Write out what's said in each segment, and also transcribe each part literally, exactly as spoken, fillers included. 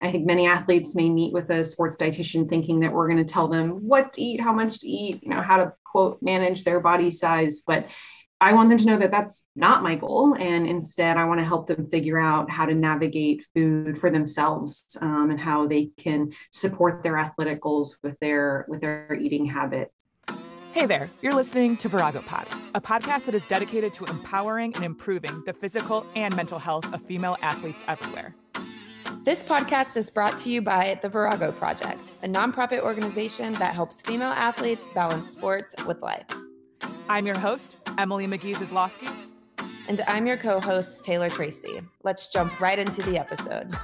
I think many athletes may meet with a sports dietitian thinking that we're going to tell them what to eat, how much to eat, you know, how to quote manage their body size. But I want them to know that that's not my goal. And instead, I want to help them figure out how to navigate food for themselves, um, and how they can support their athletic goals with their with their eating habits. Hey there, you're listening to Virago Pod, a podcast that is dedicated to empowering and improving the physical and mental health of female athletes everywhere. This podcast is brought to you by the Virago Project, a nonprofit organization that helps female athletes balance sports with life. I'm your host, Emily McGee-Zlosky. And I'm your co-host, Taylor Tracy. Let's jump right into the episode.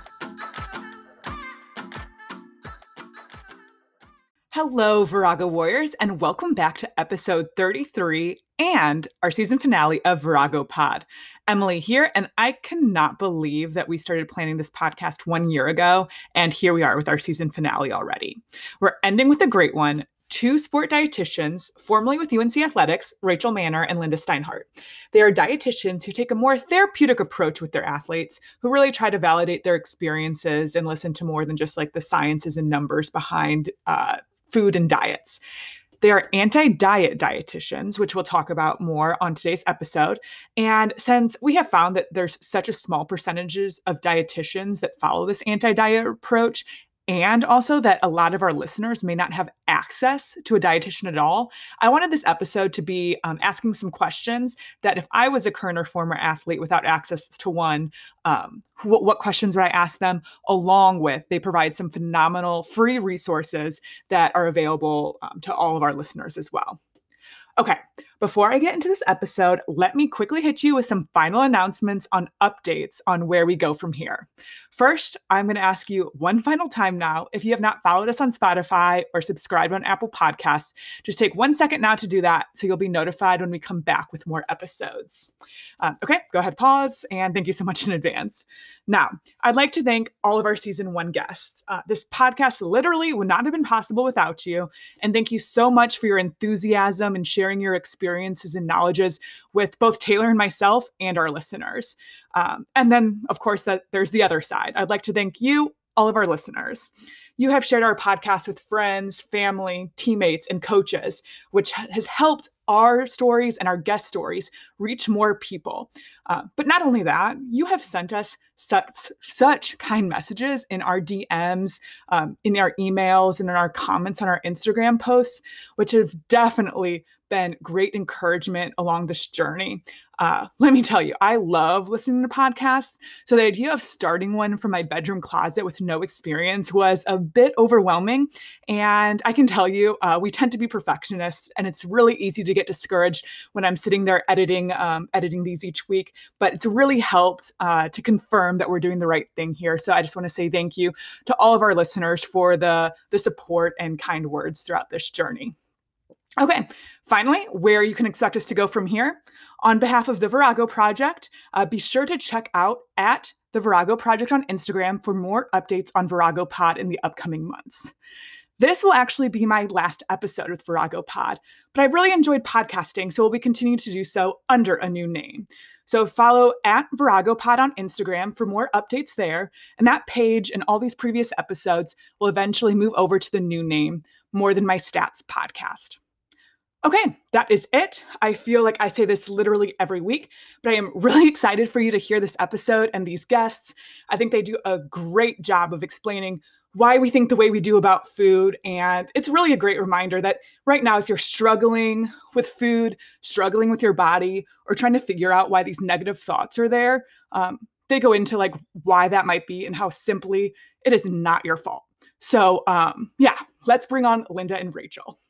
Hello, Virago Warriors, and welcome back to episode thirty-three and our season finale of Virago Pod. Emily here, and I cannot believe that we started planning this podcast one year ago, and here we are with our season finale already. We're ending with a great one. Two sport dietitians, formerly with U N C Athletics, Rachel Manner and Linda Steinhardt. They are dietitians who take a more therapeutic approach with their athletes, who really try to validate their experiences and listen to more than just like the sciences and numbers behind uh, food and diets. They are anti-diet dietitians, which we'll talk about more on today's episode. And since we have found that there's such a small percentages of dietitians that follow this anti-diet approach, and also that a lot of our listeners may not have access to a dietitian at all, I wanted this episode to be um, asking some questions that if I was a current or former athlete without access to one, um, what, what questions would I ask them? Along with, they provide some phenomenal free resources that are available um, to all of our listeners as well. Okay, before I get into this episode, let me quickly hit you with some final announcements on updates on where we go from here. First, I'm going to ask you one final time now, if you have not followed us on Spotify or subscribed on Apple Podcasts, just take one second now to do that so you'll be notified when we come back with more episodes. Um, okay, go ahead, pause, and thank you so much in advance. Now, I'd like to thank all of our season one guests. Uh, this podcast literally would not have been possible without you, and thank you so much for your enthusiasm and sharing your experiences and knowledges with both Taylor and myself and our listeners. Um, and then, of course, that there's the other side. I'd like to thank you, all of our listeners. You have shared our podcast with friends, family, teammates, and coaches, which has helped our stories and our guest stories reach more people. Uh, but not only that, you have sent us such, such kind messages in our D Ms, um, in our emails, and in our comments on our Instagram posts, which have definitely been great encouragement along this journey. Uh, let me tell you, I love listening to podcasts. So the idea of starting one from my bedroom closet with no experience was a bit overwhelming. And I can tell you, uh, we tend to be perfectionists, and it's really easy to get discouraged when I'm sitting there editing, um, editing these each week. But it's really helped uh, to confirm that we're doing the right thing here. So I just want to say thank you to all of our listeners for the, the support and kind words throughout this journey. Okay, finally, where you can expect us to go from here. On behalf of the Virago Project, uh, be sure to check out at the Virago Project on Instagram for more updates on Virago Pod in the upcoming months. This will actually be my last episode with Virago Pod, but I've really enjoyed podcasting, so we'll be continuing to do so under a new name. So follow at Virago Pod on Instagram for more updates there, and that page and all these previous episodes will eventually move over to the new name, More Than My Stats Podcast. Okay, that is it. I feel like I say this literally every week, but I am really excited for you to hear this episode and these guests. I think they do a great job of explaining why we think the way we do about food. And it's really a great reminder that right now, if you're struggling with food, struggling with your body, or trying to figure out why these negative thoughts are there, um, they go into like why that might be and how simply it is not your fault. So um, yeah, let's bring on Linda and Rachel.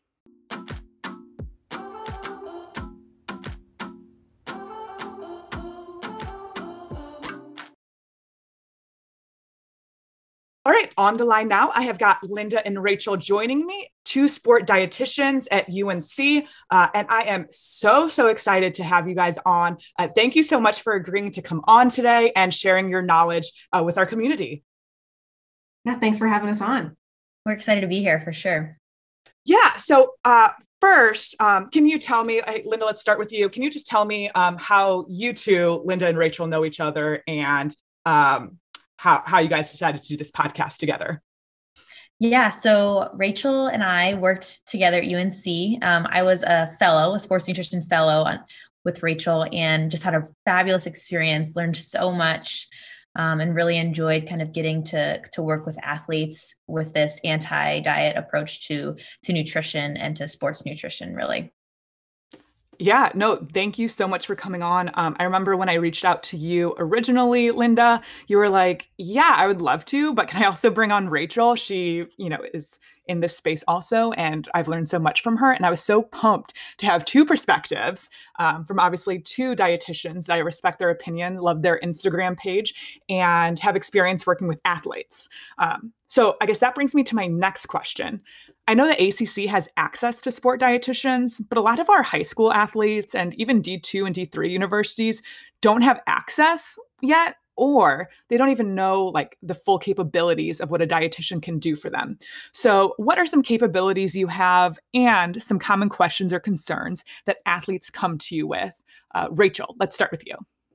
All right, on the line now, I have got Linda and Rachel joining me, two sport dietitians at U N C, uh, and I am so, so excited to have you guys on. Uh, thank you so much for agreeing to come on today and sharing your knowledge uh, with our community. Yeah, thanks for having us on. We're excited to be here for sure. Yeah, so uh, first, um, can you tell me, hey, Linda, let's start with you. Can you just tell me um, how you two, Linda and Rachel, know each other and um, how, how you guys decided to do this podcast together. Yeah, so Rachel and I worked together at U N C. Um, I was a fellow, a sports nutrition fellow on, with Rachel, and just had a fabulous experience, learned so much, um, and really enjoyed kind of getting to, to work with athletes with this anti-diet approach to, to nutrition and to sports nutrition, really. Yeah, no, thank you so much for coming on. Um, I remember when I reached out to you originally, Linda, you were like, yeah, I would love to, but can I also bring on Rachel? She, you know, is in this space also, and I've learned so much from her. And I was so pumped to have two perspectives um, from obviously two dietitians that I respect their opinion, love their Instagram page, and have experience working with athletes. Um, so I guess that brings me to my next question. I know the A C C has access to sport dietitians, but a lot of our high school athletes and even D two and D three universities don't have access yet, or they don't even know like the full capabilities of what a dietitian can do for them. So what are some capabilities you have and some common questions or concerns that athletes come to you with? Uh, Rachel, let's start with you.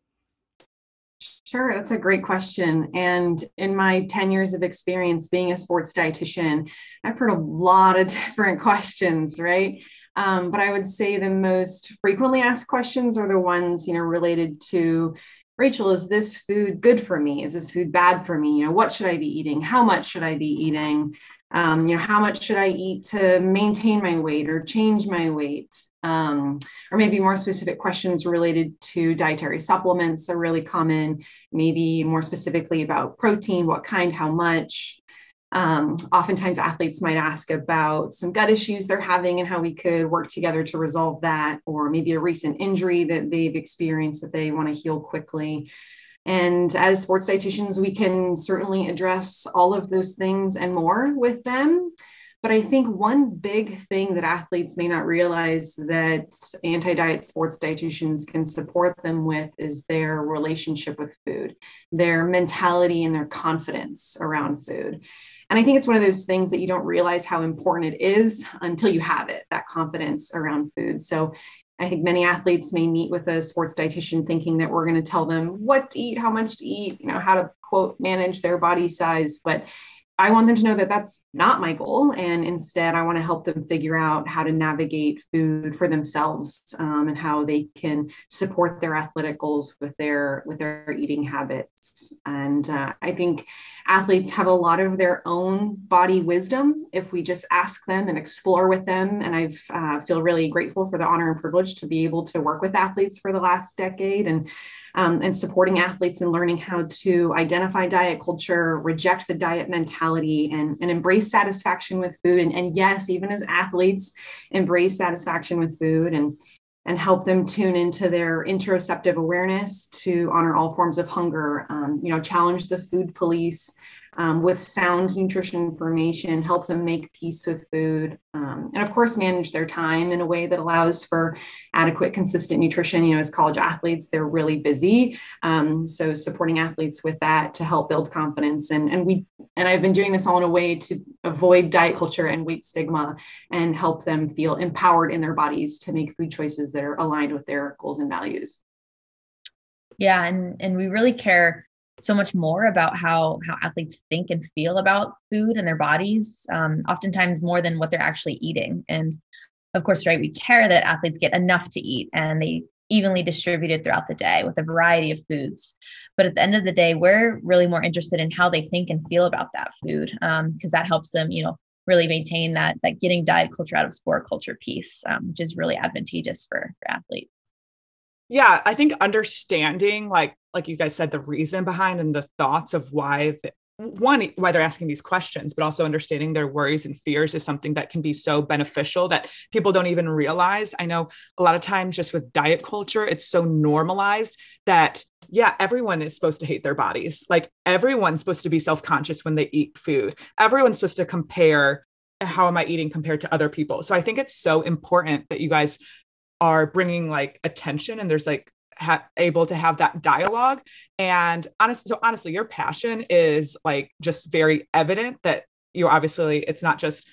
Sure, that's a great question. And in my ten years of experience being a sports dietitian, I've heard a lot of different questions, right? Um, but I would say the most frequently asked questions are the ones, you know, related to, Rachel, is this food good for me? Is this food bad for me? You know, what should I be eating? How much should I be eating? Um, you know, how much should I eat to maintain my weight or change my weight? Um, or maybe more specific questions related to dietary supplements are really common, maybe more specifically about protein, what kind, how much. Um, oftentimes athletes might ask about some gut issues they're having and how we could work together to resolve that, or maybe a recent injury that they've experienced that they want to heal quickly. And as sports dietitians, we can certainly address all of those things and more with them. But I think one big thing that athletes may not realize that anti-diet sports dietitians can support them with is their relationship with food, their mentality and their confidence around food. And I think it's one of those things that you don't realize how important it is until you have it, that confidence around food. So I think many athletes may meet with a sports dietitian thinking that we're going to tell them what to eat, how much to eat, you know, how to, quote, manage their body size. But I want them to know that that's not my goal. And instead, I want to help them figure out how to navigate food for themselves, um, and how they can support their athletic goals with their with their eating habits. And uh, I think athletes have a lot of their own body wisdom if we just ask them and explore with them. And I uh, feel really grateful for the honor and privilege to be able to work with athletes for the last decade and Um, and supporting athletes in learning how to identify diet culture, reject the diet mentality, and, and embrace satisfaction with food. And, and yes, even as athletes, embrace satisfaction with food and, and help them tune into their interoceptive awareness to honor all forms of hunger, um, you know, challenge the food police um, with sound nutrition information, help them make peace with food, um, and of course, manage their time in a way that allows for adequate, consistent nutrition. You know, as college athletes, they're really busy. Um, so supporting athletes with that to help build confidence. And, and we, and I've been doing this all in a way to avoid diet culture and weight stigma and help them feel empowered in their bodies to make food choices that are aligned with their goals and values. Yeah. And, and we really care so much more about how, how athletes think and feel about food and their bodies, um, oftentimes more than what they're actually eating. And of course, right, we care that athletes get enough to eat and they evenly distributed throughout the day with a variety of foods. But at the end of the day, we're really more interested in how they think and feel about that food, um, because that helps them, you know, really maintain that, that getting diet culture out of sport culture piece, um, which is really advantageous for, for athletes. Yeah, I think understanding, like, like you guys said, the reason behind and the thoughts of why, the, one, why they're asking these questions, but also understanding their worries and fears is something that can be so beneficial that people don't even realize. I know a lot of times just with diet culture, it's so normalized that, yeah, everyone is supposed to hate their bodies. Like everyone's supposed to be self-conscious when they eat food. Everyone's supposed to compare, how am I eating compared to other people? So I think it's so important that you guys are bringing like attention and there's like ha- able to have that dialogue. And honestly, so honestly, your passion is like just very evident that you're obviously, it's not just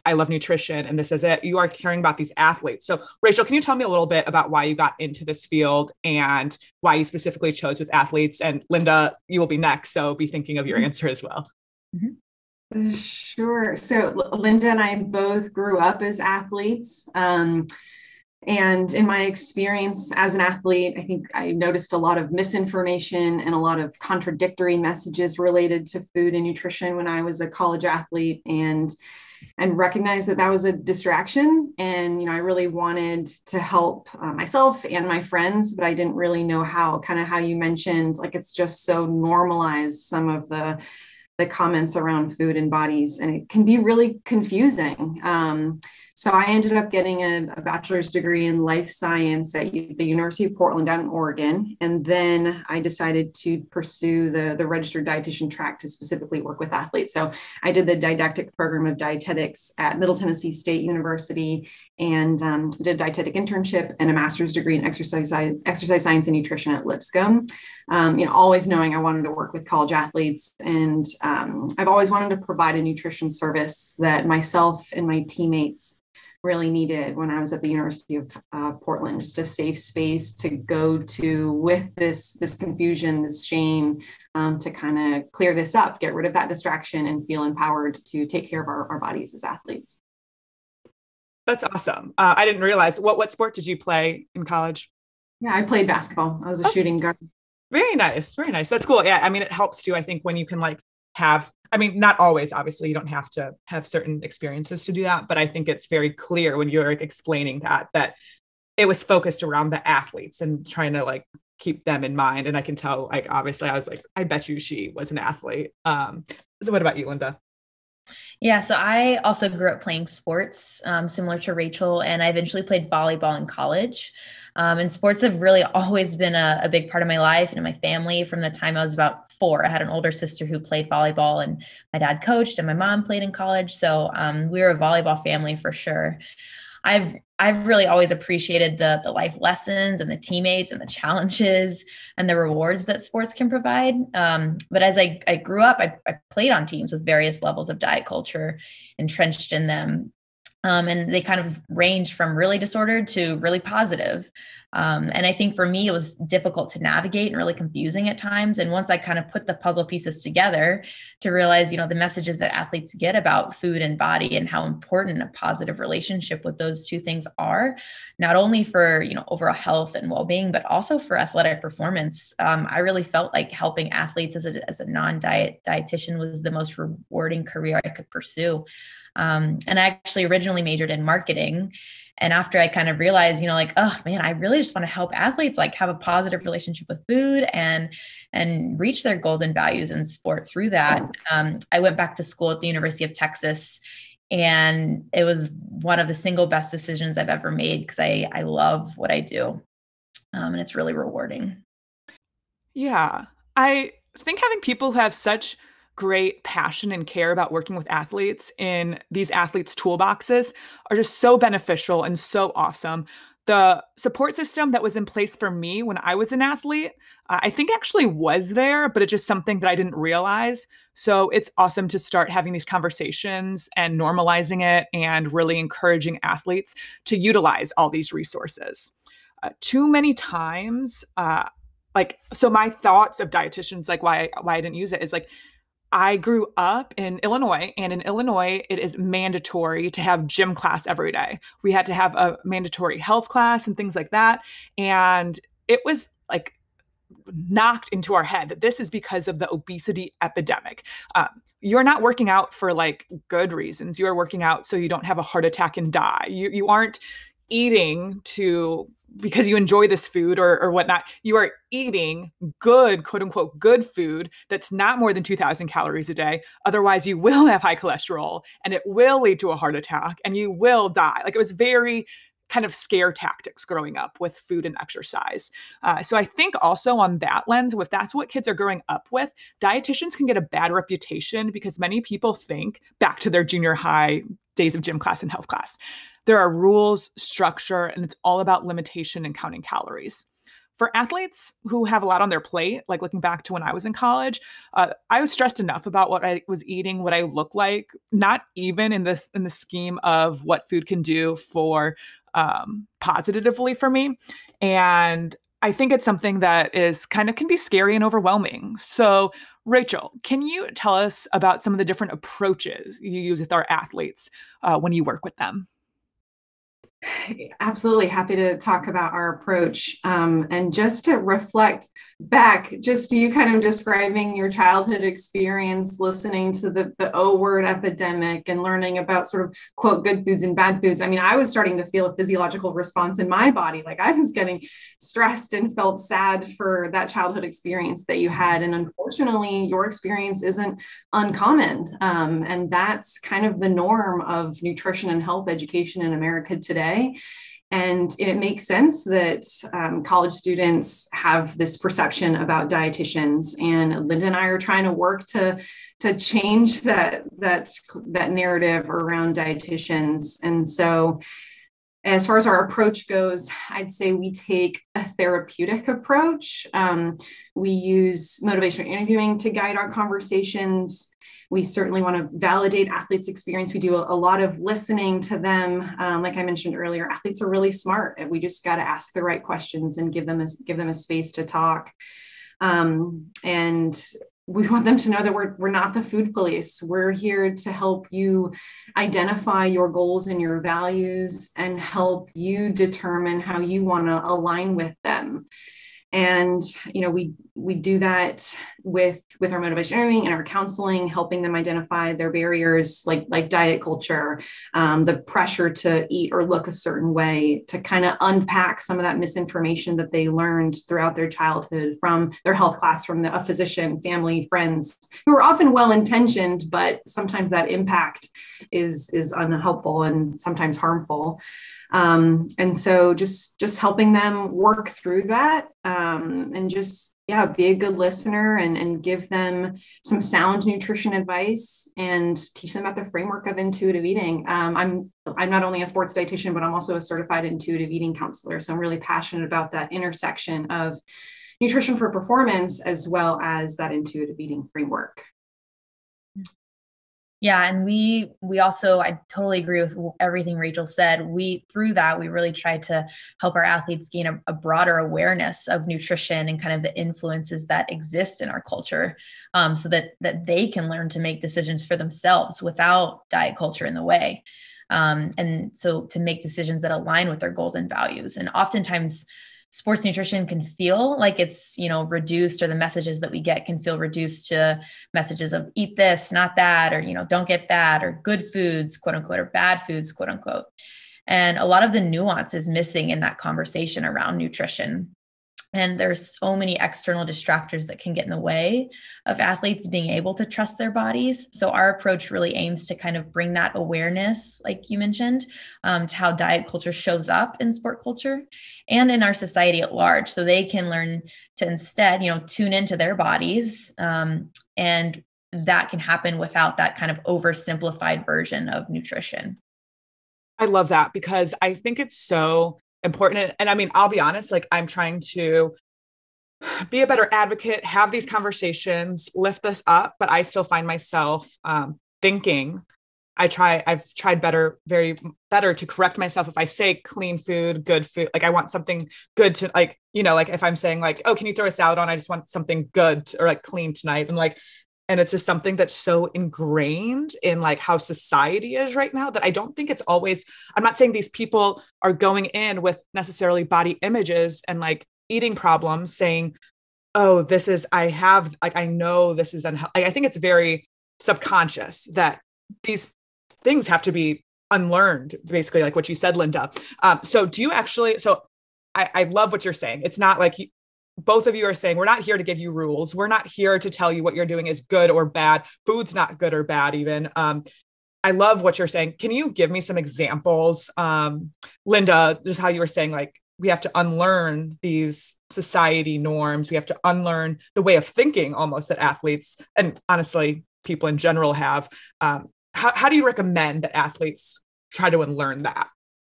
I love nutrition and this is it. You are caring about these athletes. So Rachel, can you tell me a little bit about why you got into this field and why you specifically chose with athletes? And Linda, you will be next, so be thinking of your answer as well. Mm-hmm. Sure. So Linda and I both grew up as athletes. Um, And in my experience as an athlete, I think I noticed a lot of misinformation and a lot of contradictory messages related to food and nutrition when I was a college athlete, and and recognized that that was a distraction. And, you know, I really wanted to help uh, myself and my friends, but I didn't really know how, kind of how you mentioned, like, it's just so normalized, some of the the comments around food and bodies, and it can be really confusing. Um, so I ended up getting a, a bachelor's degree in life science at U- the University of Portland down in Oregon. And then I decided to pursue the, the registered dietitian track to specifically work with athletes. So I did the didactic program of dietetics at Middle Tennessee State University, and um, did a dietetic internship and a master's degree in exercise, exercise science and nutrition at Lipscomb. Um, you know, always knowing I wanted to work with college athletes, and um, I've always wanted to provide a nutrition service that myself and my teammates really needed when I was at the University of uh, Portland, just a safe space to go to with this, this confusion, this shame, um, to kind of clear this up, get rid of that distraction, and feel empowered to take care of our, our bodies as athletes. That's awesome. Uh, I didn't realize, what, what sport did you play in college? Yeah, I played basketball. I was a oh. shooting guard. Very nice. Very nice. That's cool. Yeah. I mean, it helps too, I think, when you can like have, I mean, not always, obviously you don't have to have certain experiences to do that, but I think it's very clear when you're like explaining that, that it was focused around the athletes and trying to like keep them in mind. And I can tell, like, obviously I was like, I bet you she was an athlete. Um, so what about you, Linda? Yeah, so I also grew up playing sports, um, similar to Rachel, and I eventually played volleyball in college. Um, and sports have really always been a, a big part of my life and in my family from the time I was about four. I had an older sister who played volleyball, and my dad coached, and my mom played in college. So um, we were a volleyball family for sure. I've I've really always appreciated the the life lessons and the teammates and the challenges and the rewards that sports can provide. Um, but as I, I grew up, I, I played on teams with various levels of diet culture entrenched in them. Um, and they kind of range from really disordered to really positive. Um, and I think for me, it was difficult to navigate and really confusing at times. And once I kind of put the puzzle pieces together to realize, you know, the messages that athletes get about food and body and how important a positive relationship with those two things are, not only for, you know, overall health and well-being, but also for athletic performance. Um, I really felt like helping athletes as a, as a non-diet dietitian was the most rewarding career I could pursue. Um, and I actually originally majored in marketing. And after I kind of realized, you know, like, oh man, I really just want to help athletes like have a positive relationship with food and, and reach their goals and values in sport through that. Um, I went back to school at the University of Texas, and it was one of the single best decisions I've ever made because I, I love what I do. Um, and it's really rewarding. Yeah. I think having people who have such great passion and care about working with athletes in these athletes' toolboxes are just so beneficial and so awesome. The support system that was in place for me when I was an athlete, uh, I think actually was there, but it's just something that I didn't realize. So it's awesome to start having these conversations and normalizing it and really encouraging athletes to utilize all these resources. Uh, too many times, uh, like, so my thoughts of dietitians, like why, why I didn't use it is like, I grew up in Illinois, and in Illinois, it is mandatory to have gym class every day. We had to have a mandatory health class and things like that. And it was like knocked into our head that this is because of the obesity epidemic. Um, you're not working out for like good reasons. You are working out so you don't have a heart attack and die. You, you aren't eating to because you enjoy this food or, or whatnot. You are eating good, quote unquote, good food that's not more than two thousand calories a day. Otherwise, you will have high cholesterol and it will lead to a heart attack and you will die. Like, it was very kind of scare tactics growing up with food and exercise. Uh, so I think also on that lens, if that's what kids are growing up with, dietitians can get a bad reputation because many people think back to their junior high days of gym class and health class. There are rules, structure, and it's all about limitation and counting calories. for athletes who have a lot on their plate, like looking back to when I was in college, uh, I was stressed enough about what I was eating, what I look like, not even in this in the scheme of what food can do for um, positively for me. And I think it's something that is kind of can be scary and overwhelming. So, Rachel, can you tell us about some of the different approaches you use with our athletes uh, when you work with them? Absolutely happy to talk about our approach. Um, and just to reflect back, just you kind of describing your childhood experience, listening to the, the O word epidemic and learning about sort of quote, good foods and bad foods. I mean, I was starting to feel a physiological response in my body. Like I was getting stressed and felt sad for that childhood experience that you had. And unfortunately, your experience isn't uncommon. Um, and that's kind of the norm of nutrition and health education in America today. And it makes sense that um, college students have this perception about dietitians, and Linda and I are trying to work to, to change that, that, that narrative around dietitians. And so as far as our approach goes, I'd say we take a therapeutic approach. Um, we use motivational interviewing to guide our conversations. We certainly want to validate athletes' experience. We do a, a lot of listening to them. Um, like I mentioned earlier, athletes are really smart, and we just got to ask the right questions and give them a, give them a space to talk. Um, and we want them to know that we're, we're not the food police. We're here to help you identify your goals and your values and help you determine how you want to align with them. And, you know, we, we do that with, with our motivation interviewing and our counseling, helping them identify their barriers, like, like diet culture, um, the pressure to eat or look a certain way, to kind of unpack some of that misinformation that they learned throughout their childhood from their health class, from the, a physician, family, friends, who are often well-intentioned, but sometimes that impact is, is unhelpful and sometimes harmful. Um, and so just, just helping them work through that, um, and just, yeah, be a good listener and, and give them some sound nutrition advice and teach them about the framework of intuitive eating. Um, I'm, I'm not only a sports dietitian, but I'm also a certified intuitive eating counselor. So I'm really passionate about that intersection of nutrition for performance, as well as that intuitive eating framework. Yeah. And we, we also, I totally agree with everything Rachel said. We, through that, we really tried to help our athletes gain a, a broader awareness of nutrition and kind of the influences that exist in our culture, um, so that, that they can learn to make decisions for themselves without diet culture in the way. Um, and so to make decisions that align with their goals and values. And oftentimes, sports nutrition can feel like it's, you know, reduced, or the messages that we get can feel reduced to messages of eat this, not that, or, you know, don't get fat, or good foods, quote unquote, or bad foods, quote unquote. And a lot of the nuance is missing in that conversation around nutrition. And there's so many external distractors that can get in the way of athletes being able to trust their bodies. So our approach really aims to kind of bring that awareness, like you mentioned, um, to how diet culture shows up in sport culture and in our society at large. So they can learn to instead, you know, tune into their bodies. Um, and that can happen without that kind of oversimplified version of nutrition. I love that, because I think it's so important. And I mean, I'll be honest, like I'm trying to be a better advocate, have these conversations, lift this up, but I still find myself um, thinking, I try, I've tried better, very better to correct myself. If I say clean food, good food, like I want something good to like, you know, like if I'm saying like, oh, can you throw a salad on? I just want something good to, or like clean tonight. And like, and it's just something that's so ingrained in like how society is right now that I don't think it's always, I'm not saying these people are going in with necessarily body images and like eating problems saying, oh, this is, I have, like, I know this is unhealthy. I think it's very subconscious that these things have to be unlearned, basically, like what you said, Linda. Um, so do you actually, so I, I love what you're saying. It's not like you, both of you are saying, we're not here to give you rules. We're not here to tell you what you're doing is good or bad. Food's not good or bad even. Um, I love what you're saying. Can you give me some examples? Um, Linda, just how you were saying, like, we have to unlearn these society norms. We have to unlearn the way of thinking almost that athletes, and honestly, people in general have. Um, how, how do you recommend that athletes try to unlearn that?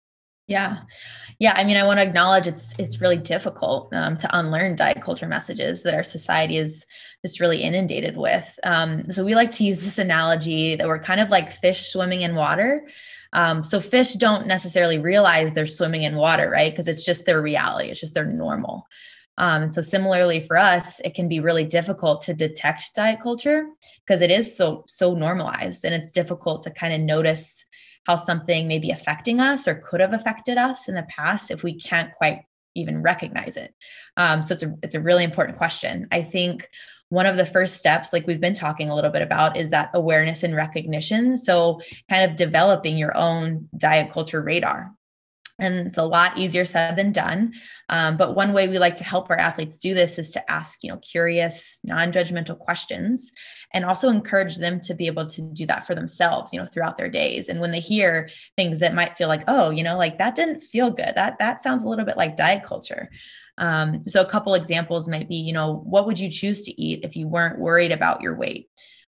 Yeah. Yeah. I mean, I want to acknowledge it's, it's really difficult um, to unlearn diet culture messages that our society is just really inundated with. Um, so we like to use this analogy that we're kind of like fish swimming in water. Um, so fish don't necessarily realize they're swimming in water, right? Because it's just their reality. It's just their normal. Um, and so similarly for us, it can be really difficult to detect diet culture because it is so, so normalized, and it's difficult to kind of notice how something may be affecting us or could have affected us in the past if we can't quite even recognize it. Um, so it's a, it's a really important question. I think one of the first steps, like we've been talking a little bit about, is that awareness and recognition. So kind of developing your own diet culture radar. And it's a lot easier said than done. Um, but one way we like to help our athletes do this is to ask, you know, curious, non-judgmental questions, and also encourage them to be able to do that for themselves, you know, throughout their days. And when they hear things that might feel like, oh, you know, like that didn't feel good, that, that sounds a little bit like diet culture. Um, so a couple examples might be, you know, what would you choose to eat if you weren't worried about your weight?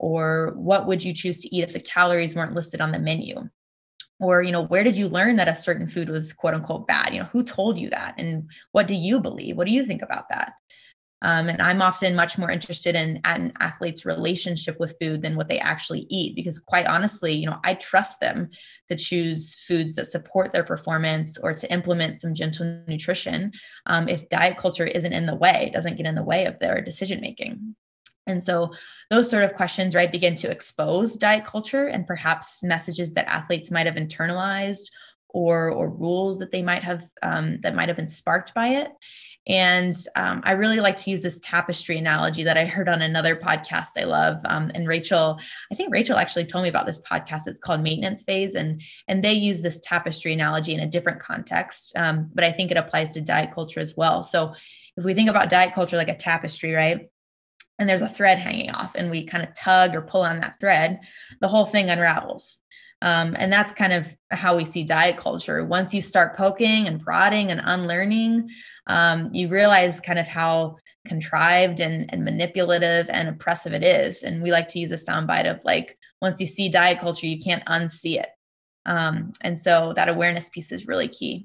Or what would you choose to eat if the calories weren't listed on the menu? Or, you know, where did you learn that a certain food was quote unquote bad? You know, who told you that? And what do you believe? What do you think about that? Um, and I'm often much more interested in an athlete's relationship with food than what they actually eat, because quite honestly, you know, I trust them to choose foods that support their performance or to implement some gentle nutrition um, if diet culture isn't in the way, doesn't get in the way of their decision making. And so those sort of questions, right, begin to expose diet culture and perhaps messages that athletes might have internalized, or, or rules that they might have, um, that might have been sparked by it. And um, I really like to use this tapestry analogy that I heard on another podcast I love. Um, and Rachel, I think Rachel actually told me about this podcast. It's called Maintenance Phase. And, and they use this tapestry analogy in a different context. Um, but I think it applies to diet culture as well. So if we think about diet culture like a tapestry, right? And there's a thread hanging off and we kind of tug or pull on that thread, the whole thing unravels. Um, and that's kind of how we see diet culture. Once you start poking and prodding and unlearning, um, you realize kind of how contrived and, and manipulative and oppressive it is. And we like to use a soundbite of like, once you see diet culture, you can't unsee it. Um, and so that awareness piece is really key.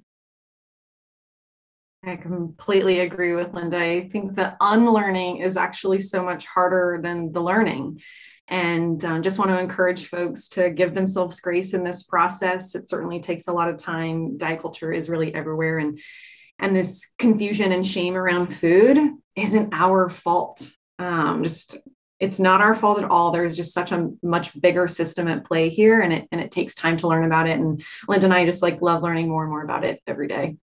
I completely agree with Linda. I think the unlearning is actually so much harder than the learning. And um, just want to encourage folks to give themselves grace in this process. It certainly takes a lot of time. Diet culture is really everywhere. And, and this confusion and shame around food isn't our fault. Um, just it's not our fault at all. There's just such a much bigger system at play here. And it, and it takes time to learn about it. And Linda and I just like love learning more and more about it every day.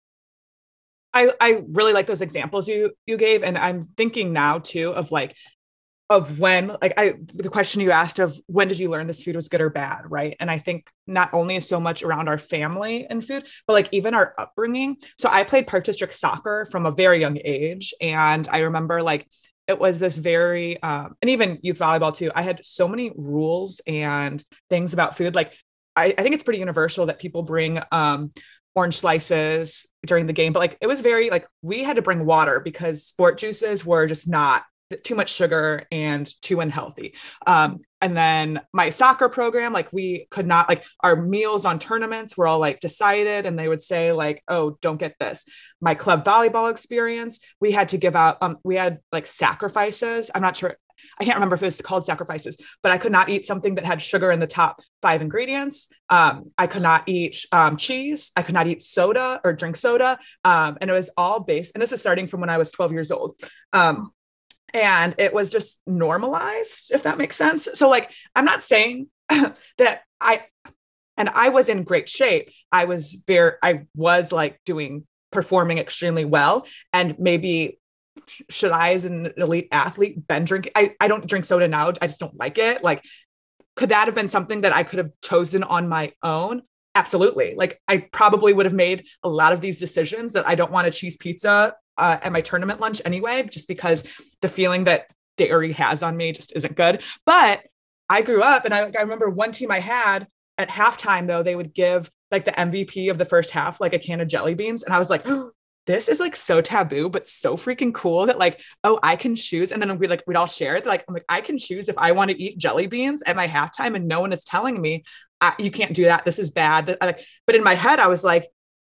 I, I really like those examples you you gave. And I'm thinking now too of like, of when, like I, the question you asked of when did you learn this food was good or bad, right? And I think not only is so much around our family and food, but like even our upbringing. So I played park district soccer from a very young age. And I remember like, it was this very, um, and even youth volleyball too, I had so many rules and things about food. Like, I, I think it's pretty universal that people bring, um, orange slices during the game, but like, it was very like, we had to bring water because sport juices were just not too much sugar and too unhealthy. Um, and then my soccer program, like we could not, like our meals on tournaments were all like decided and they would say like, oh, don't get this. My club volleyball experience, we had to give out, um, we had like sacrifices. I'm not sure. I can't remember if it was called sacrifices, but I could not eat something that had sugar in the top five ingredients. Um, I could not eat um, cheese. I could not eat soda or drink soda. Um, and it was all based, and this is starting from when I was twelve years old. Um, and it was just normalized, if that makes sense. So like, I'm not saying that I, and I was in great shape. I was very, I was like doing, performing extremely well. And maybe should I, as an elite athlete, been drinking? I, I don't drink soda now. I just don't like it. Like, could that have been something that I could have chosen on my own? Absolutely. Like, I probably would have made a lot of these decisions that I don't want a cheese pizza uh, at my tournament lunch anyway, just because the feeling that dairy has on me just isn't good. But I grew up and I, I remember one team I had at halftime, though, they would give like the M V P of the first half, like a can of jelly beans. And I was like, oh, this is like so taboo, but so freaking cool that like, oh, I can choose. And then we like, we'd all share it. Like, I'm like, I can choose if I want to eat jelly beans at my halftime and no one is telling me, you can't do that. This is bad. But in my head, I was like,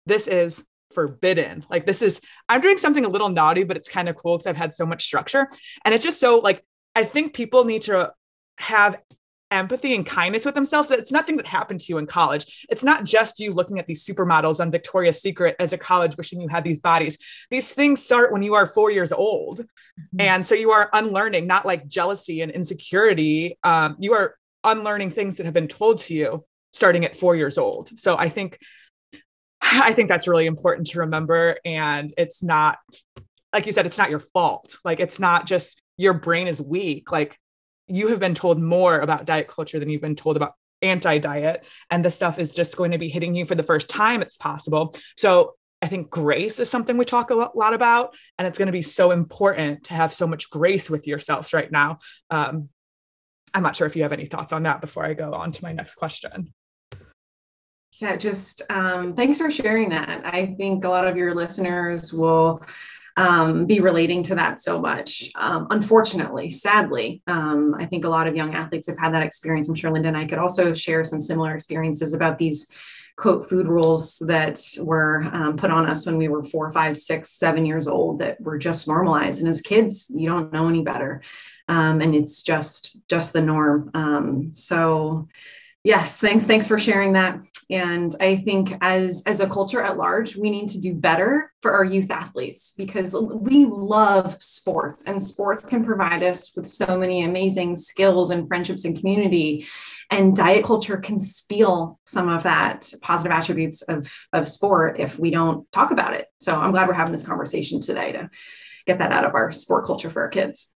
this is forbidden. Like this is, I'm doing something a little naughty, but it's kind of cool because I've had so much structure. And it's just so like, I think people need to have empathy and kindness with themselves. That it's nothing that happened to you in college. It's not just you looking at these supermodels on Victoria's Secret as a college wishing you had these bodies. These things start when you are four years old. Mm-hmm. And so you are unlearning, not like jealousy and insecurity. Um, you are unlearning things that have been told to you starting at four years old. So I think I think that's really important to remember. And it's not, like you said, it's not your fault. Like, it's not just your brain is weak. Like, you have been told more about diet culture than you've been told about anti-diet. And this stuff is just going to be hitting you for the first time it's possible. So I think grace is something we talk a lot about. And it's going to be so important to have so much grace with yourselves right now. Um, I'm not sure if you have any thoughts on that before I go on to my next question. Yeah, just um, thanks for sharing that. I think a lot of your listeners will um, be relating to that so much. Um, unfortunately, sadly, um, I think a lot of young athletes have had that experience. I'm sure Linda and I could also share some similar experiences about these quote food rules that were um, put on us when we were four, five, six, seven years old that were just normalized. And as kids, you don't know any better. Um, and it's just, just the norm. Um, so yes, thanks. Thanks for sharing that. And I think as, as a culture at large, we need to do better for our youth athletes because we love sports and sports can provide us with so many amazing skills and friendships and community. And diet culture can steal some of that positive attributes of, of sport if we don't talk about it. So I'm glad we're having this conversation today to get that out of our sport culture for our kids.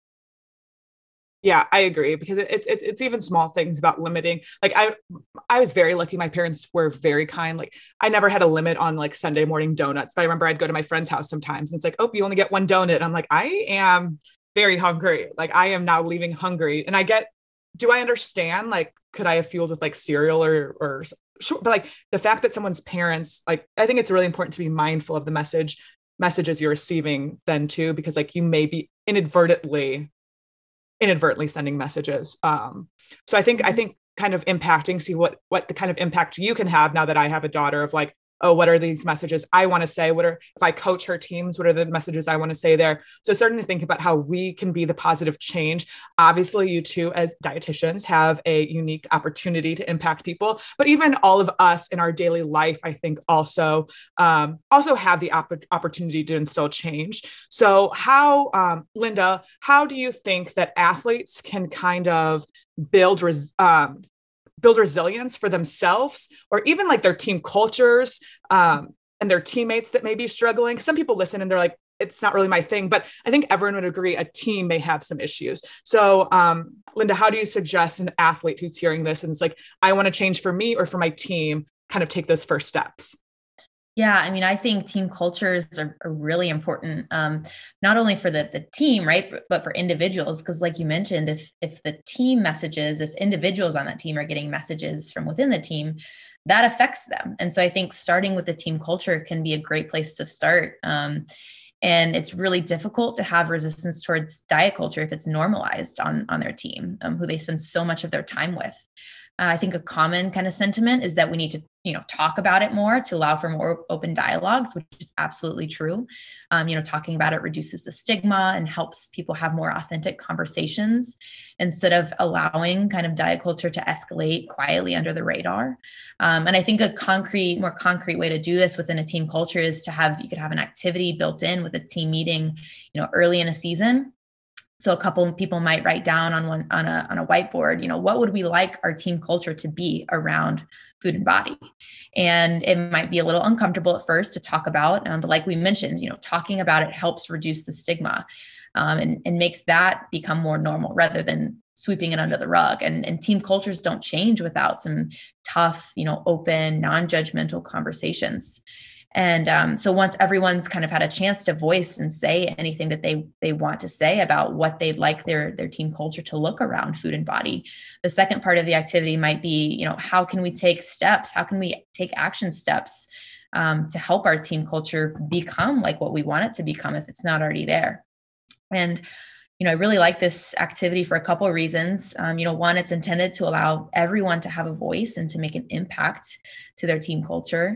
Yeah, I agree because it's it's it's even small things about limiting. Like I I was very lucky. My parents were very kind. Like I never had a limit on like Sunday morning donuts, but I remember I'd go to my friend's house sometimes and it's like, oh, you only get one donut. And I'm like, I am very hungry. Like I am now leaving hungry. And I get, do I understand? Like, could I have fueled with like cereal or or sure, but like the fact that someone's parents, like I think it's really important to be mindful of the message messages you're receiving then too, because like you may be inadvertently inadvertently sending messages. Um, so I think, I think kind of impacting, see what, what the kind of impact you can have now that I have a daughter of like, oh, what are these messages I want to say? What are, if I coach her teams, what are the messages I want to say there? So starting to think about how we can be the positive change. Obviously, you two as dietitians have a unique opportunity to impact people, but even all of us in our daily life, I think also, um, also have the opp- opportunity to instill change. So how, um, Linda, how do you think that athletes can kind of build, res- um, build resilience for themselves or even like their team cultures um, and their teammates that may be struggling? Some people listen and they're like, it's not really my thing, but I think everyone would agree a team may have some issues. So um, Linda, how do you suggest an athlete who's hearing this and it's like, I want to change for me or for my team, kind of take those first steps? Yeah, I mean, I think team cultures are, are really important, um, not only for the the team, right, for, but for individuals. Because, like you mentioned, if if the team messages, if individuals on that team are getting messages from within the team, that affects them. And so, I think starting with the team culture can be a great place to start. Um, and it's really difficult to have resistance towards diet culture if it's normalized on on their team, um, who they spend so much of their time with. Uh, I think a common kind of sentiment is that we need to, you know, talk about it more to allow for more open dialogues, which is absolutely true. Um, you know, talking about it reduces the stigma and helps people have more authentic conversations instead of allowing kind of diet culture to escalate quietly under the radar. Um, and I think a concrete, more concrete way to do this within a team culture is to have, you could have an activity built in with a team meeting, you know, early in a season. So a couple of people might write down on one on a on a whiteboard, you know, what would we like our team culture to be around food and body? And it might be a little uncomfortable at first to talk about, um, but like we mentioned, you know, talking about it helps reduce the stigma um, and, and makes that become more normal rather than sweeping it under the rug. And, and team cultures don't change without some tough, you know, open, non-judgmental conversations. And um, so once everyone's kind of had a chance to voice and say anything that they they want to say about what they'd like their their team culture to look around food and body, the second part of the activity might be, you know, how can we take steps? How can we take action steps um, to help our team culture become like what we want it to become if it's not already there? And you know, I really like this activity for a couple of reasons. Um, you know, one, it's intended to allow everyone to have a voice and to make an impact to their team culture.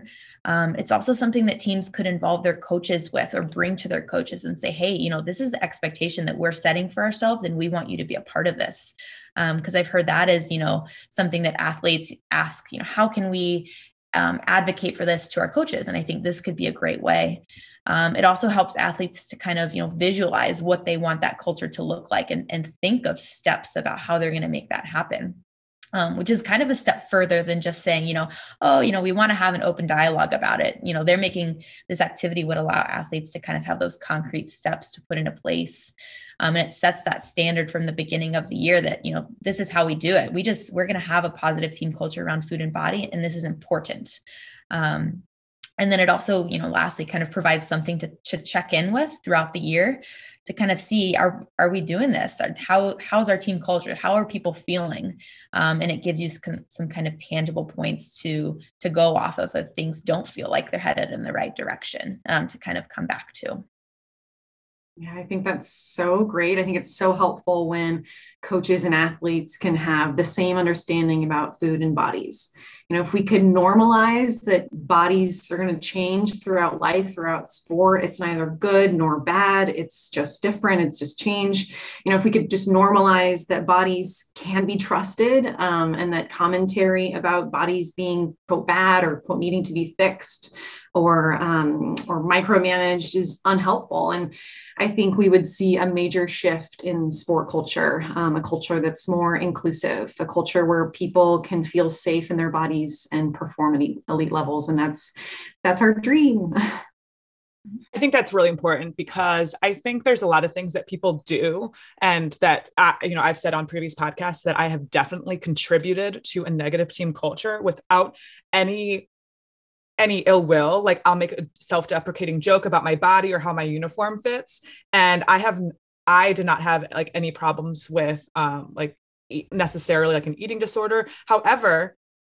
Um, it's also something that teams could involve their coaches with or bring to their coaches and say, hey, you know, this is the expectation that we're setting for ourselves, and we want you to be a part of this. Because um, I've heard that as, you know, something that athletes ask, you know, how can we um, advocate for this to our coaches? And I think this could be a great way. Um, it also helps athletes to kind of, you know, visualize what they want that culture to look like, and, and think of steps about how they're going to make that happen. Um, which is kind of a step further than just saying, you know, oh, you know, we want to have an open dialogue about it. You know, they're making this activity would allow athletes to kind of have those concrete steps to put into place. Um, and it sets that standard from the beginning of the year that, you know, this is how we do it. We just, we're going to have a positive team culture around food and body, and this is important. Um, and then it also, you know, lastly, kind of provides something to, to check in with throughout the year to kind of see, are, are we doing this? How, how's our team culture? How are people feeling? Um, and it gives you some, some kind of tangible points to, to go off of if things don't feel like they're headed in the right direction, um, to kind of come back to. Yeah, I think that's so great. I think it's so helpful when coaches and athletes can have the same understanding about food and bodies. You know, if we could normalize that bodies are going to change throughout life, throughout sport, it's neither good nor bad. It's just different. It's just change. You know, if we could just normalize that bodies can be trusted, um, and that commentary about bodies being, quote, bad or, quote, needing to be fixed or um, or micromanaged is unhelpful. And I think we would see a major shift in sport culture, um, a culture that's more inclusive, a culture where people can feel safe in their bodies and perform at elite levels. And that's that's our dream. I think that's really important, because I think there's a lot of things that people do, and that, I, you know, I've said on previous podcasts that I have definitely contributed to a negative team culture without any any ill will. Like, I'll make a self-deprecating joke about my body or how my uniform fits. And I have, I did not have like any problems with um, like necessarily like an eating disorder. However,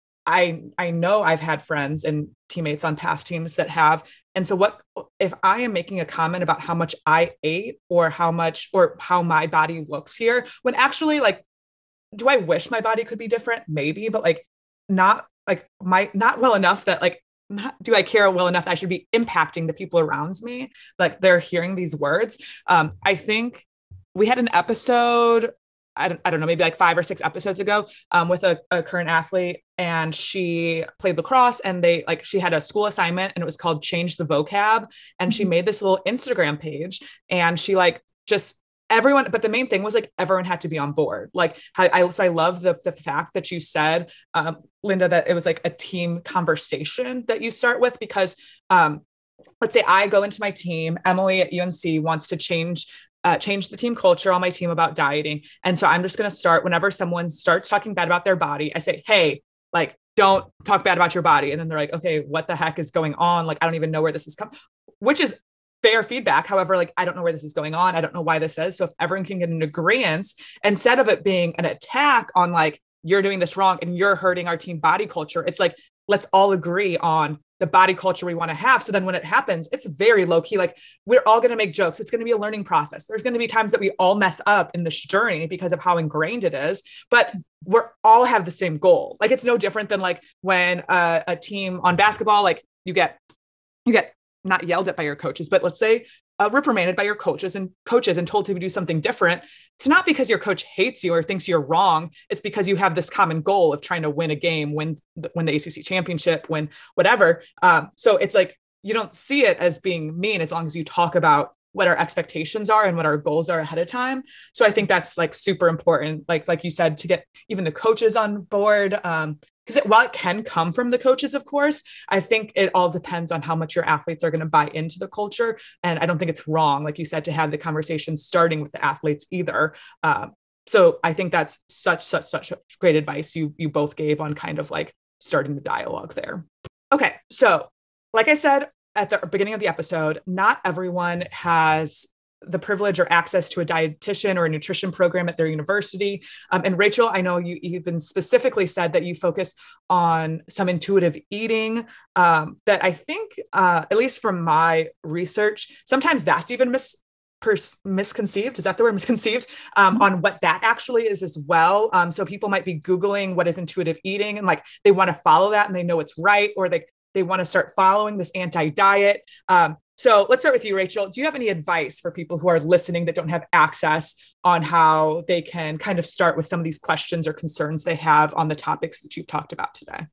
I, I know I've had friends and teammates on past teams that have. And so what, if I am making a comment about how much I ate or how much, or how my body looks here, when actually, like, do I wish my body could be different? Maybe, but like, not like my, not well enough that like, not, do I care well enough that I should be impacting the people around me? Like, they're hearing these words. Um, I think we had an episode, I don't, I don't know, maybe like five or six episodes ago, um, with a, a current athlete, and she played lacrosse, and they like, she had a school assignment, and it was called Change the Vocab. And she made this little Instagram page, and she like just everyone, but the main thing was like, everyone had to be on board. Like, I, I so I love the, the fact that you said, um, Linda, that it was like a team conversation that you start with, because um, let's say I go into my team, Emily at U N C wants to change Uh, change the team culture on my team about dieting. And so I'm just going to start, whenever someone starts talking bad about their body, I say, hey, like, don't talk bad about your body. And then they're like, okay, what the heck is going on? Like, I don't even know where this is coming, which is fair feedback. However, like, I don't know where this is going on. I don't know why this is. So if everyone can get an agreement, instead of it being an attack on like, you're doing this wrong and you're hurting our team body culture, it's like, let's all agree on the body culture we want to have. So then when it happens, it's very low key. Like, we're all going to make jokes. It's going to be a learning process. There's going to be times that we all mess up in this journey because of how ingrained it is, but we're all have the same goal. Like, it's no different than like when uh, a team on basketball, like you get, you get not yelled at by your coaches, but let's say uh, reprimanded by your coaches and coaches and told to do something different. It's not because your coach hates you or thinks you're wrong. It's because you have this common goal of trying to win a game, win, win the A C C championship, win whatever. Um, so it's like, you don't see it as being mean as long as you talk about what our expectations are and what our goals are ahead of time. So I think that's like super important. Like, like you said, to get even the coaches on board. Um, Because it, while it can come from the coaches, of course, I think it all depends on how much your athletes are going to buy into the culture. And I don't think it's wrong, like you said, to have the conversation starting with the athletes either. Um, so I think that's such, such, such great advice you you both gave on kind of like starting the dialogue there. Okay, so like I said at the beginning of the episode, not everyone has the privilege or access to a dietitian or a nutrition program at their university. Um, and Rachel, I know you even specifically said that you focus on some intuitive eating, um, that I think, uh, at least from my research, sometimes that's even mis- pers- misconceived. Is that the word, misconceived, um, mm-hmm. on what that actually is as well. Um, so people might be Googling what is intuitive eating and like, they want to follow that and they know it's right, or they they want to start following this anti-diet. Um, so let's start with you, Rachel. Do you have any advice for people who are listening that don't have access on how they can kind of start with some of these questions or concerns they have on the topics that you've talked about today?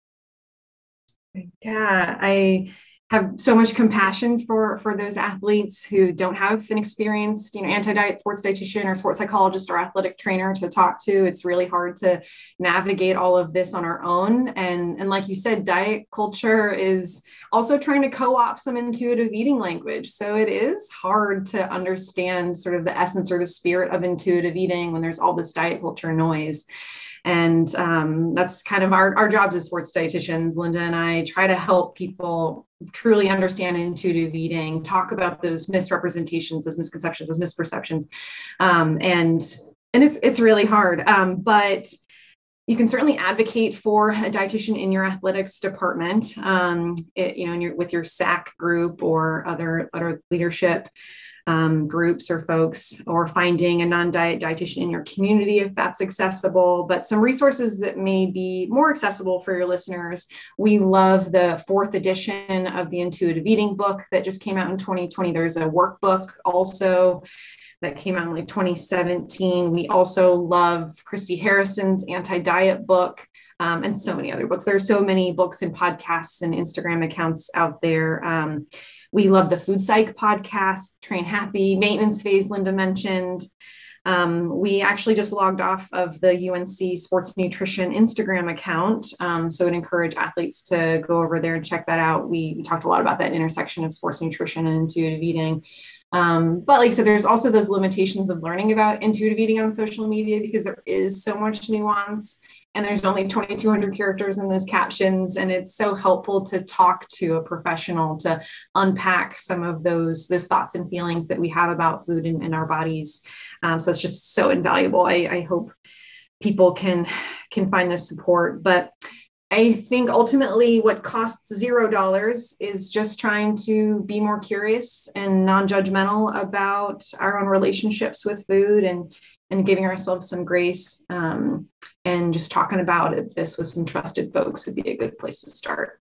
Yeah, I have so much compassion for for those athletes who don't have an experienced, you know, anti-diet sports dietitian or sports psychologist or athletic trainer to talk to. It's really hard to navigate all of this on our own. And, and like you said, diet culture is also trying to co-opt some intuitive eating language. So it is hard to understand sort of the essence or the spirit of intuitive eating when there's all this diet culture noise. And um, that's kind of our, our jobs as sports dietitians. Linda and I try to help people truly understand intuitive eating, talk about those misrepresentations, those misconceptions, those misperceptions. Um, and and it's it's really hard. Um, but you can certainly advocate for a dietitian in your athletics department, um, it, you know, in your, with your S A C group or other, other leadership um, groups or folks, or finding a non-diet dietitian in your community if that's accessible. But some resources that may be more accessible for your listeners. We love the fourth edition of the Intuitive Eating book that just came out in twenty twenty. There's a workbook also that came out in like twenty seventeen. We also love Christy Harrison's anti-diet book, um, and so many other books. There's so many books and podcasts and Instagram accounts out there. Um, we love the Food Psych podcast, Train Happy, Maintenance Phase, Linda mentioned. Um, we actually just logged off of the U N C Sports Nutrition Instagram account. Um, so I'd encourage athletes to go over there and check that out. We, we talked a lot about that intersection of sports nutrition and intuitive eating. Um, but like I said, there's also those limitations of learning about intuitive eating on social media because there is so much nuance and there's only twenty-two hundred characters in those captions. And it's so helpful to talk to a professional to unpack some of those, those thoughts and feelings that we have about food and, and our bodies. Um, so it's just so invaluable. I, I hope people can, can find this support, but I think ultimately what costs zero dollars is just trying to be more curious and non-judgmental about our own relationships with food and, and giving ourselves some grace, um, and just talking about it, this with some trusted folks would be a good place to start.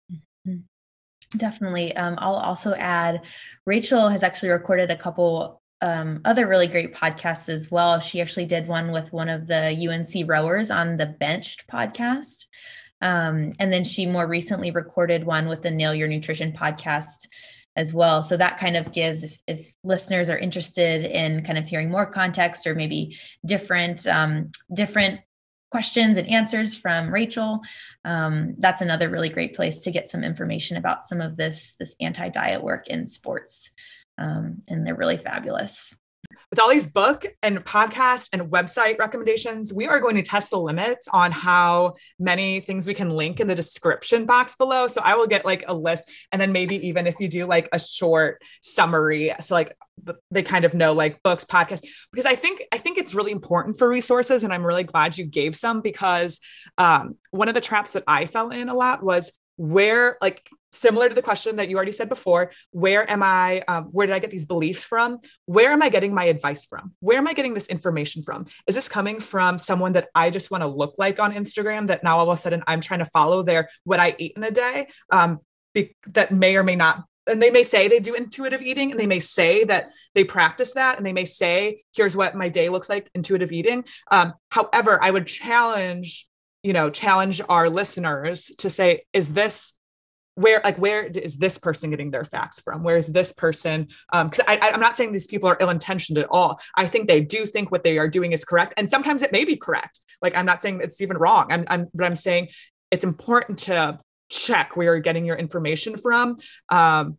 Definitely. Um, I'll also add, Rachel has actually recorded a couple um, other really great podcasts as well. She actually did one with one of the U N C rowers on the Benched podcast. Um, and then she more recently recorded one with the Nail Your Nutrition podcast as well. So that kind of gives, if, if listeners are interested in kind of hearing more context or maybe different, um, different questions and answers from Rachel, um, that's another really great place to get some information about some of this, this anti-diet work in sports. Um, and they're really fabulous. With all these book and podcast and website recommendations, we are going to test the limits on how many things we can link in the description box below. So I will get like a list, and then maybe even if you do like a short summary, so like they kind of know like books, podcasts, because I think, I think it's really important for resources. And I'm really glad you gave some, because um, one of the traps that I fell in a lot was where, like, similar to the question that you already said before, where am I, um, where did I get these beliefs from? Where am I getting my advice from? Where am I getting this information from? Is this coming from someone that I just want to look like on Instagram, that now all of a sudden I'm trying to follow their, what I eat in a day, um, be, that may or may not, and they may say they do intuitive eating, and they may say that they practice that, and they may say, here's what my day looks like, intuitive eating. Um, however, I would challenge, you know, challenge our listeners to say, is this, where, like, where is this person getting their facts from? Where is this person? Um, cause I, I'm not saying these people are ill-intentioned at all. I think they do think what they are doing is correct. And sometimes it may be correct. Like, I'm not saying it's even wrong. I'm, I'm, but I'm saying it's important to check where you're getting your information from. Um,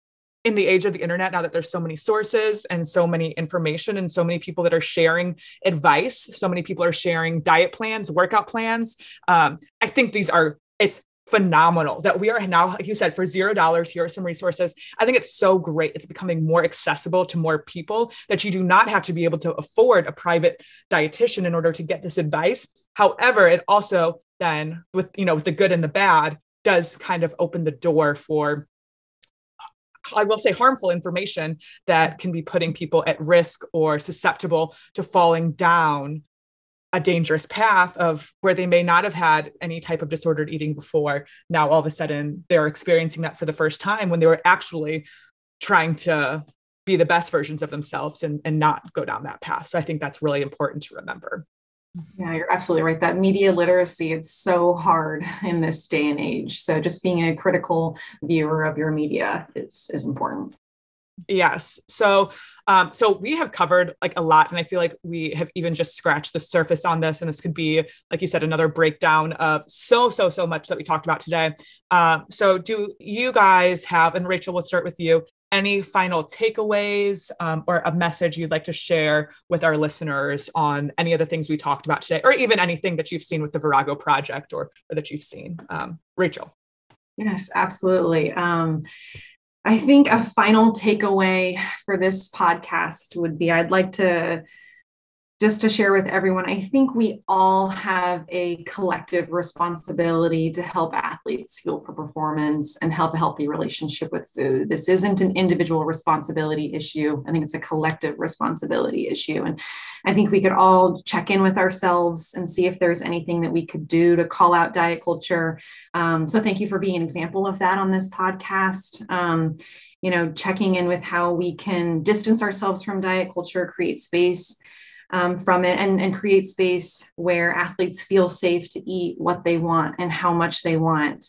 in the age of the internet, now that there's so many sources and so many information and so many people that are sharing advice, so many people are sharing diet plans, workout plans. Um, I think these are, it's phenomenal that we are now, like you said, for zero dollars, here are some resources. I think it's so great. It's becoming more accessible to more people, that you do not have to be able to afford a private dietitian in order to get this advice. However, it also then, with, you know, with the good and the bad, does kind of open the door for, I will say, harmful information that can be putting people at risk or susceptible to falling down a dangerous path of where they may not have had any type of disordered eating before. Now, all of a sudden, they're experiencing that for the first time when they were actually trying to be the best versions of themselves and, and not go down that path. So I think that's really important to remember. Yeah, you're absolutely right. That media literacy, it's so hard in this day and age. So just being a critical viewer of your media is, is important. Yes. So, um, so we have covered like a lot, and I feel like we have even just scratched the surface on this. And this could be, like you said, another breakdown of so, so, so much that we talked about today. Um, so do you guys have, and Rachel, we'll start with you, any final takeaways um, or a message you'd like to share with our listeners on any of the things we talked about today, or even anything that you've seen with the Virago Project or, or that you've seen? Um, Rachel. Yes, absolutely. Um, I think a final takeaway for this podcast would be, I'd like to just to share with everyone, I think we all have a collective responsibility to help athletes fuel for performance and help a healthy relationship with food. This isn't an individual responsibility issue. I think it's a collective responsibility issue. And I think we could all check in with ourselves and see if there's anything that we could do to call out diet culture. Um, so thank you for being an example of that on this podcast. Um, you know, checking in with how we can distance ourselves from diet culture, create space Um, from it and, and create space where athletes feel safe to eat what they want and how much they want.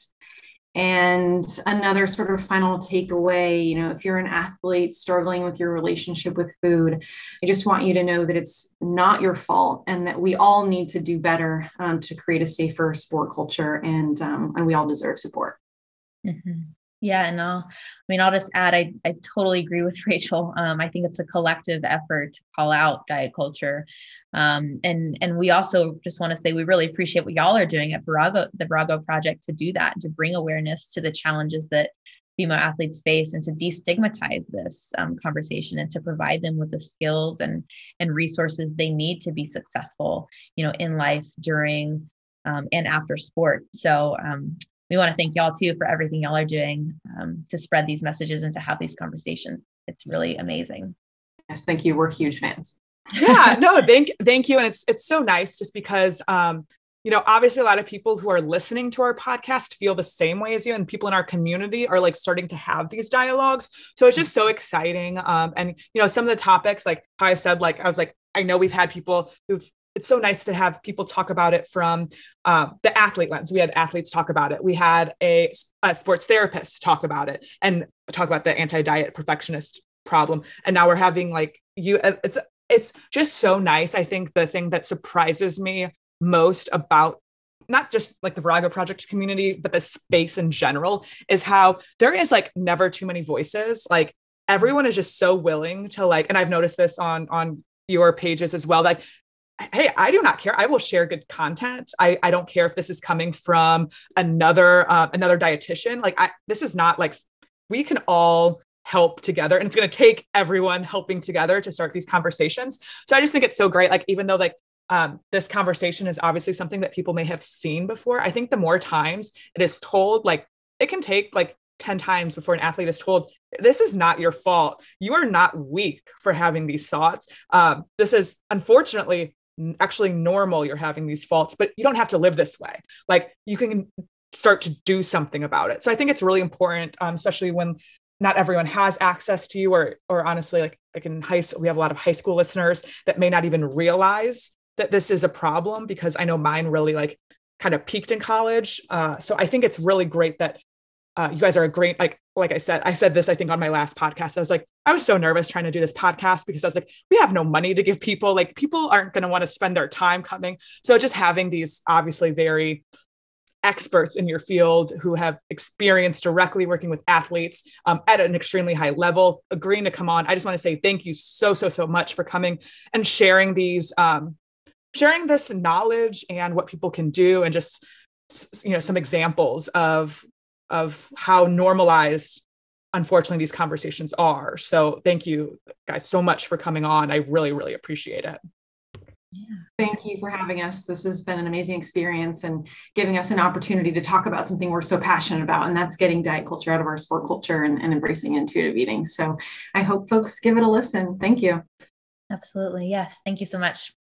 And another sort of final takeaway, you know, if you're an athlete struggling with your relationship with food, I just want you to know that it's not your fault and that we all need to do better um, to create a safer sport culture, and um, and we all deserve support. Mm-hmm. Yeah, and I'll, I mean, I'll just add, I, I totally agree with Rachel. Um, I think it's a collective effort to call out diet culture. Um, and, and we also just want to say, we really appreciate what y'all are doing at Virago, the Virago Project, to do that, to bring awareness to the challenges that female athletes face and to destigmatize this um, conversation and to provide them with the skills and, and resources they need to be successful, you know, in life, during um, and after sport. So, um, we want to thank y'all too for everything y'all are doing um, to spread these messages and to have these conversations. It's really amazing. Yes, thank you. We're huge fans. Yeah, no, thank, thank you. And it's, it's so nice just because, um, you know, obviously a lot of people who are listening to our podcast feel the same way as you, and people in our community are like starting to have these dialogues. So it's just so exciting. Um, and, you know, some of the topics, like how I've said, like, I was like, I know we've had people who've, it's so nice to have people talk about it from um, the athlete lens. We had athletes talk about it. We had a, a sports therapist talk about it and talk about the anti-diet perfectionist problem. And now we're having like you, it's, it's just so nice. I think the thing that surprises me most about not just like the Virago Project community, but the space in general is how there is like never too many voices. Like everyone is just so willing to like, and I've noticed this on, on your pages as well, like, hey, I do not care. I will share good content. I, I don't care if this is coming from another, uh, another dietitian. Like I, this is not like, we can all help together, and it's going to take everyone helping together to start these conversations. So I just think it's so great. Like, even though like, um, this conversation is obviously something that people may have seen before, I think the more times it is told, like it can take like ten times before an athlete is told, this is not your fault. You are not weak for having these thoughts. Um, this is unfortunately actually normal. You're having these faults, but you don't have to live this way. Like you can start to do something about it. So I think it's really important, um, especially when not everyone has access to you, or, or honestly, like, like in high school, we have a lot of high school listeners that may not even realize that this is a problem, because I know mine really like kind of peaked in college. Uh, so I think it's really great that Uh, you guys are a great, like, like I said, I said this, I think on my last podcast, I was like, I was so nervous trying to do this podcast because I was like, we have no money to give people, like people aren't going to want to spend their time coming. So just having these obviously very experts in your field who have experience directly working with athletes um, at an extremely high level, agreeing to come on. I just want to say thank you so, so, so much for coming and sharing these, um, sharing this knowledge and what people can do, and just, you know, some examples of of how normalized, unfortunately, these conversations are. So thank you guys so much for coming on. I really, really appreciate it. Yeah. Thank you for having us. This has been an amazing experience and giving us an opportunity to talk about something we're so passionate about, and that's getting diet culture out of our sport culture and, and embracing intuitive eating. So I hope folks give it a listen. Thank you. Absolutely. Yes. Thank you so much.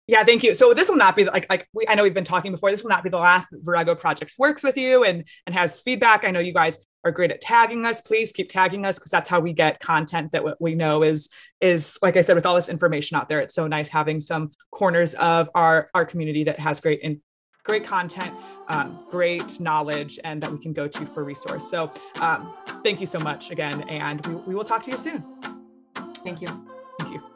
Yeah, thank you. So this will not be like, like we, I know we've been talking before, this will not be the last Virago Projects works with you and, and has feedback. I know you guys are great at tagging us. Please keep tagging us because that's how we get content that we know is, is like I said, with all this information out there, it's so nice having some corners of our, our community that has great, in, great content, um, great knowledge, and that we can go to for resource. So um, thank you so much again. And we, we will talk to you soon. Thank you. Thank you.